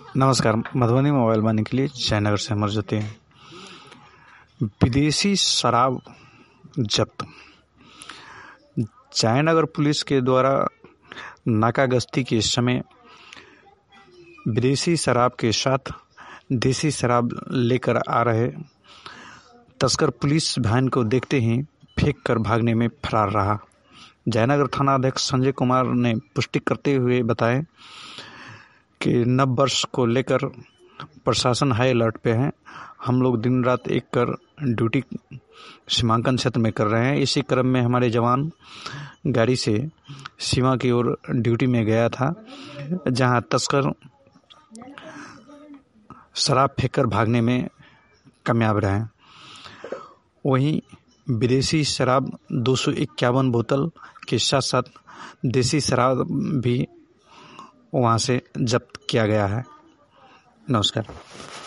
नमस्कार। Madhubani mobile money के लिए जयनगर से अमर ज्योति। विदेशी शराब जब्त। जयनगर पुलिस के द्वारा नाकागश्ती के समय विदेशी शराब के साथ देसी शराब लेकर आ रहे तस्कर पुलिस वैन को देखते ही फेंक कर भागने में फरार रहा। जयनगर थाना अध्यक्ष संजय कुमार ने पुष्टि करते हुए बताया कि नव वर्ष को लेकर प्रशासन हाई अलर्ट पे है। हम लोग दिन रात एक कर ड्यूटी सीमांकन क्षेत्र में कर रहे हैं। इसी क्रम में हमारे जवान गाड़ी से सीमा की ओर ड्यूटी में गया था, जहां तस्कर शराब फेंककर भागने में कामयाब रहे। वहीं विदेशी शराब 251 बोतल के साथ साथ देसी शराब भी वहां से जब्त किया गया है। नमस्कार।